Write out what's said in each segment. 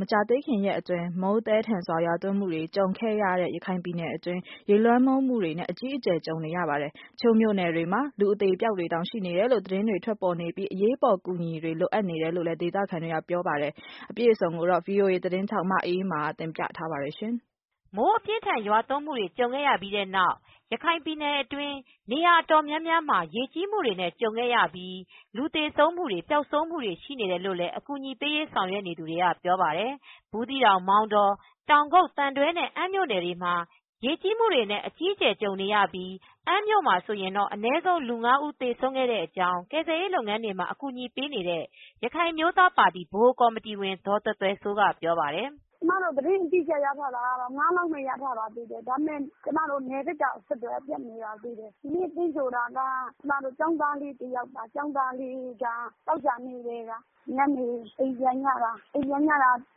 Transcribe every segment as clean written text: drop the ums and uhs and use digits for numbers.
မကြာသေးခင်ရက်အတွင်းမိုးသည်းထန်စွာရွာသွန်းမှုတွေကြုံခဲ့ရတဲ့ရခိုင်ပြည်နယ်အတွင်းရေလွှမ်းမိုးမှုတွေနဲ့အကြီးအကျယ်ကြုံနေရပါတယ်။ချို့မြို့နယ်တွေမှာလူအသေးအပျောက်တွေတောင်ရှိနေတယ်လို့သတင်းတွေထွက်ပေါ်နေပြီးအရေးပေါ်ကူညီတွေလိုအပ်နေတယ်လို့လည်းဒေသခံတွေကပြောပါတယ်။အပြည့်အစုံကိုတော့ VOA သတင်းထောက်မအေးအေးမာကတင်ပြထားပါတယ်ရှင်။မိုးအပြင်းထန်ရွာသွန်းမှုတွေကြုံခဲ့ရပြီးတဲ့နောက်ရခိုင်ပြည်နယ်အတွင်းနေရာအတော်များများမှာရေကြီးမှုတွေနဲ့ကြုံခဲ့ရပြီးလူသေဆုံးမှုတွေပျောက်ဆုံးမှုတွေရှိနေတယ်လို့လည်းအကူအညီပေးရေးဆောင်ရွက်နေသူတွေကပြောပါတယ်။ဘူးသီးတောင်မောင်တောတောင်ကုတ်သံတွဲနဲ့အမ်းမြို့နယ်တွေမှာရေကြီးမှုတွေနဲ့အကြီးအကျယ်ကြုံနေရပြီးအမ်းမြို့မှာဆိုရင်တော့အနည်းဆုံးလူ 5 ဦးသေဆုံးခဲ့တဲ့အကြောင်းကယ်ဆယ်ရေးလုပ်ငန်းတွေမှာအကူအညီပေးနေတဲ့ရခိုင်မျိုးသားပါတီဗဟိုကော်မတီဝင်ဒေါ်သွယ်သွယ်စိုးကပြောပါတယ်။ "ကျမတို့သတင်းအတိအကျရထားတာကတော့5 လောက်နဲ့ရထားပါသေးတယ်။ဒါပေမဲ့ကျမတို့နယ်ဘက်ကအဆက်အသွယ်ပြတ်နေပါသေးတယ်။ဒီနေ့သိဆိုတာကကျမတို့ကျောင်းသားလေးတယောက်ပါ။ကျောင်းသားလေးကသောကြာနေ့ကညနေအိမ်ပြန်ကြတာကျောင်းသား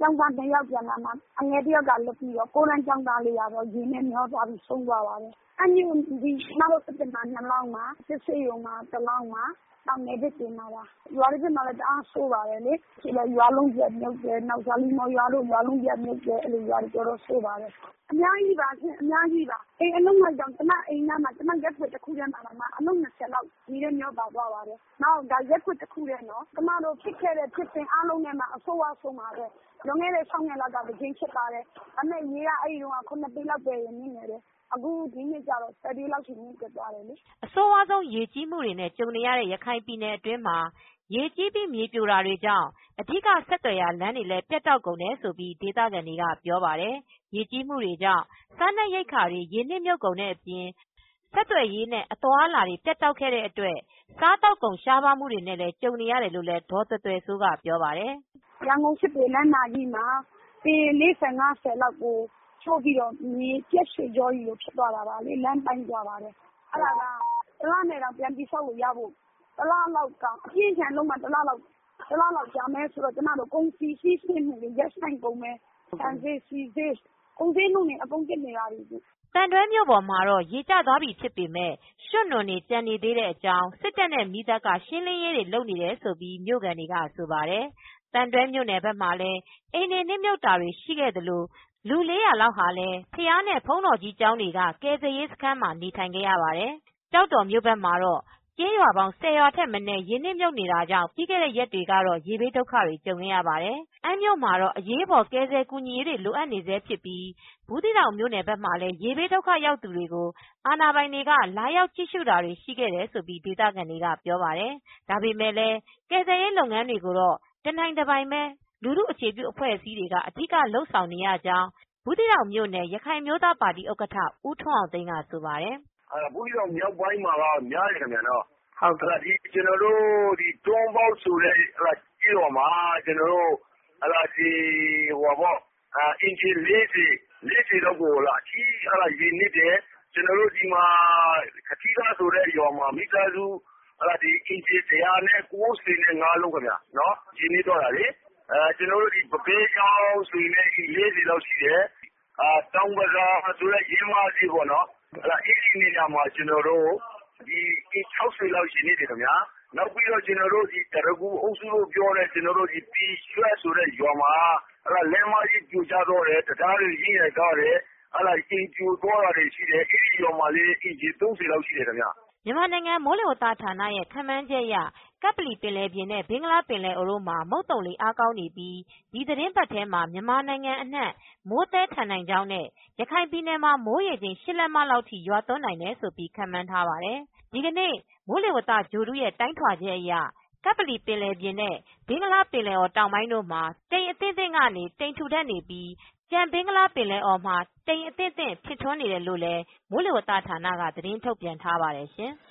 2 ယောက်ပြန်လာမှအငယ်တယောက်ကလွတ်ပြီးတော့9 တန်းကျောင်းသားလေးကတော့ရေနဲ့မျောသွားပြီးဆုံးသွားပါတယ်။အမ်းမြို့ဒီကျမတို့စစ်တွေမှာ2 လောင်းပါ။စစ်ဆေးရုံမှာ1 လောင်းပါ။နောက်နယ်ဘက်တင်မှာပါ။ရွာတွေဘက်မှာလည်းတအားဆိုးပါတယ်လေ။ဒီလိုရွာလုံးပြတ်မြုပ်တယ်။နောက်ဇာလီမော်ရွာတို့ရွာလုံးပြတ်မြုပ်တယ်။အဲ့လိုရွာတွေတော်တော်ဆိုးပါတယ်။အများကြီးပါရှင်အများကြီးပါ။အိမ်အလုံးလိုက်ကြောင့်ကျမအိမ်နားမှာကျမရက်ွက်တစ်ခုထဲမှာအလုံး20 လောက်ဒီထဲမျောပါသွားပါတယ်။နောက်ဒါရက်ွက်တစ်ခုထဲနော်ကျမတို့ဖြစ်ခဲ့တဲ့ဖြစ်စဉ်အားလုံးထဲမှာအဆိုးဝါးဆုံးပါပဲ။လွန်ခဲ့တဲ့6 နှစ်လောက်ကတစ်ကြိမ်ဖြစ်ပါတယ်။ဒါပေမဲ့ရေကအဲ့ဒီတော့9 ပေလောက်ပဲမြင့်နေတယ်။အခုဒီနှစ်ကျတော့10 ပေလောက်ရှိမြင့်တက်သွားတယ်လေ။အဆိုးဝါးဆုံးရေကြီးမှုတွေနဲ့ကြုံနေရတဲ့ရခိုင်ပြည်နယ်အတွင်းမှာရေကြီးပြီးမြေပြိုတာတွေကြောင့်အဓိကဆက်သွယ်ရာလမ်းတွေလည်းပြတ်တောက်ကုန်တယ်လို့ဒေသခံတွေကပြောပါတယ်။ရေကြီးမှုတွေကြောင့်စားနပ်ရိက္ခာတွေရေနစ်မြုပ်ကုန်တဲ့အပြင်ဆက်သွယ်ရေးနဲ့အသွားအလာတွေပြတ်တောက်ခဲ့တဲ့အတွက်စားသောက်ကုန်ရှားပါးမှုတွေနဲ့လည်းကြုံနေရတယ်လို့လည်းဒေါ်သွယ်သွယ်စိုးကပြောပါတယ်။"ရန်ကုန်စစ်တွေလမ်းမကြီးမှာပေ40 50လောက်ကိုချိုးပြီးတော့မြေပြက်ရွှေကြောကြီးလိုဖြစ်သွားတာပါလေလမ်းပိုင်းသွားပါတယ်။အဲ့ဒါက1 လနဲ့တော့ပြန်ပြီးဆောက်လို့ရဖို့1 လလောက်ကအပြင်းထန်လုံးမှ1 လလောက်ကြာမယ်ဆိုတော့ကျမတို့ကုန်စည်စီးဆင်းမှုတွေရပ်ဆိုင်ကုန်မယ်။ဆန်ဈေးဆီဈေးကုန်ဈေးနှုန်းတွေအကုန်တက်နေပါပြီ။ " သံတွဲမြို့ပေါ်မှာတော့ရေကျသွားပြီဖြစ်ပေမဲ့ရွှံ့နွံတွေကျန်နေသေးတဲ့အကြောင်းစစ်တပ်နဲ့မီးသတ်ကရှင်းလင်းရေးတွေလုပ်နေတယ်လို့မြို့ခံတွေကဆိုပါတယ်။သံတွဲမြို့နယ်ဘက်မှာလည်းအိမ်တွေနစ်မြုပ်တာတွေရှိခဲ့သလိုလူ 400 လောက်ဟာလည်းဘုရားနဲ့ဘုန်းတော်ကြီးကျောင်းတွေကကယ်ဆယ်ရေးစခန်းမှာနေထိုင်ခဲ့ရပါတယ်။ကျောက်တော်မြို့ဘက်မှာတော့ကျေးရွာပေါင်း10 ရွာထက်မနည်းရေနစ်မြုပ်နေတာကြောင့်ပြီးခဲ့တဲ့ရက်တွေကတော့ရေဘေးဒုက္ခတွေကြုံခဲ့ရပါတယ်။အမ်းမြို့မှာတော့အရေးပေါ်ကယ်ဆယ်ကူညီရေးတွေလိုအပ်နေဆဲဖြစ်ပြီးဘူးသီးတောင်မြို့နယ်ဘက်မှာလည်းရေဘေးဒုက္ခရောက်သူတွေကိုအာဏာပိုင်တွေကလာရောက်ကြည့်ရှုတာတွေရှိခဲ့တယ်လို့ဒေသခံတွေကပြောပါတယ်။ဒါပေမဲ့လည်းကယ်ဆယ်ရေးလုပ်ငန်းတွေကိုတော့တနိုင်တပိုင်ပဲလူထုအခြေပြုအဖွဲ့အစည်းတွေကအဓိကလုပ်ဆောင်နေရကြောင်းဘူးသီးတောင်မြို့နယ်ရခိုင်မျိုးသားပါတီဥက္ကဋ္ဌဦးထွန်းအောင်သိန်းကဆိုပါတယ်။"ဘူးသီးတောင်မြောက်ပိုင်းမှာကများတယ်ခင်ဗျနော်။ကျနော်တို့တွန်းပေါက်ဆိုတဲ့ကျေးရွာမှာကျနော်တို့အိမ်ခြေ40 လောက်ကိုအကြီးရေနစ်တယ်။ကျနော်တို့ဒီမှာကတိကဆိုတဲ့ရွာမှာမိသားစုအိမ်ခြေ195 လုံးခင်ဗျနော်ရေနစ်သွားတာလေ။ကျနော်တို့ပပဲချောင်းဆိုရင်လည်း40 လောက်ရှိတယ်။တောင်ပဇာဆိုတဲ့ရင်းမဈေးပေါ့နော်အဲ့ဒီနေရာမှာကျနော်တို့အိမ်60 လောက်ရေနစ်တယ်ခင်ဗျာ။နောက်ပြီးတော့ကျနော်တို့တရဂူအုပ်စုလို့ပြောတဲ့ကျနော်တို့ပီရွှက်ဆိုတဲ့ရွာမှာလမ်းမကြီးပြိုကျသွားတယ်။တံတားတွေရိရိုက်သွားတယ်။အိမ်ပြိုသွားတာတွေရှိတယ်။အဲ့ဒီရွာမှာလည်းအိမ်ခြေ30 လောက်ရှိတယ်ခင်ဗျ။ " မြန်မာနိုင်ငံမိုးလေဝသဌာနရဲ့ခန့်မှန်းချက်အရကပ္ပလီပင်လယ်ပြင်နဲ့ဘင်္ဂလားပင်လယ်အော်တို့မှာမုတ်သုံလေအားကောင်းနေပြီးဒီသီတင်းပတ်ထဲမှာမြန်မာနိုင်ငံအနှံ့မိုးသည်းထန်နိုင်ကြောင်းနဲ့ရခိုင်ပြည်နယ်မှာမိုးရေချိန်8 လက်မလောက်ထိရွာသွန်းနိုင်တယ်လို့ခန့်မှန်းထားပါတယ်။ဒီကနေ့မိုးလေဝသဂြိုဟ်တုရဲ့တိုင်းထွာချက်အရကပ္ပလီပင်လယ်ပြင်နဲ့ဘင်္ဂလားပင်လယ်အော်တောင်ပိုင်းတို့မှာတိမ်အသင့်အသင့်ကနေတိမ်ထူထပ်နေပြီးကျန်ဘင်္ဂလားပင်လယ်အော်မှာတိမ်အသင့်အသင့်ဖြစ်ထွန်းနေတယ်လို့လည်းမိုးလေဝသဌာနကသတင်းထုတ်ပြန်ထားပါတယ်ရှင်။